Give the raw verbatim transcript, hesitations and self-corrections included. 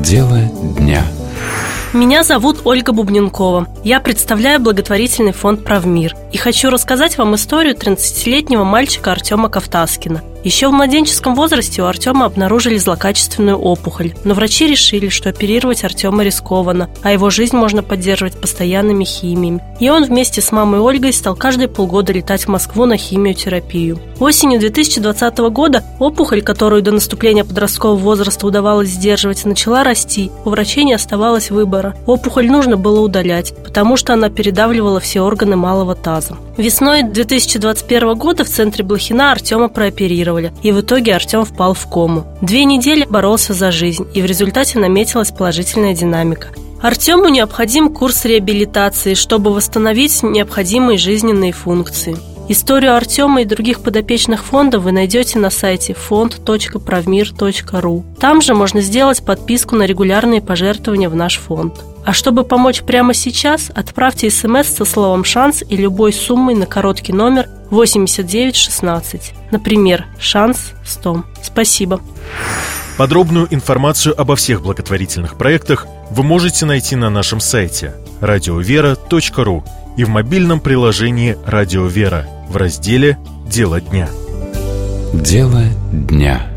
Дело дня. Меня зовут Ольга Бубненкова. Я представляю благотворительный фонд «Правмир» и хочу рассказать вам историю тринадцатилетнего мальчика Артема Ковтаскина. Еще в младенческом возрасте у Артема обнаружили злокачественную опухоль, но врачи решили, что оперировать Артема рискованно, а его жизнь можно поддерживать постоянными химиями. И он вместе с мамой Ольгой стал каждые полгода летать в Москву на химиотерапию. Осенью две тысячи двадцатого года опухоль, которую до наступления подросткового возраста удавалось сдерживать, начала расти. У врачей не оставалось выбора. Опухоль нужно было удалять, потому что она передавливала все органы малого таза. Весной две тысячи двадцать первого года в центре Блохина Артема прооперировали, и в итоге Артем впал в кому. Две недели боролся за жизнь, и в результате наметилась положительная динамика. Артему необходим курс реабилитации, чтобы восстановить необходимые жизненные функции. Историю Артема и других подопечных фонда вы найдете на сайте фонд точка правмир точка ру. Там же можно сделать подписку на регулярные пожертвования в наш фонд. А чтобы помочь прямо сейчас, отправьте смс со словом «шанс» и любой суммой на короткий номер восемьдесят девять шестнадцать. Например, «Шанс сто». Спасибо. Подробную информацию обо всех благотворительных проектах вы можете найти на нашем сайте радио вера точка ру и в мобильном приложении «Радио Вера» в разделе «Дело дня». Дело дня.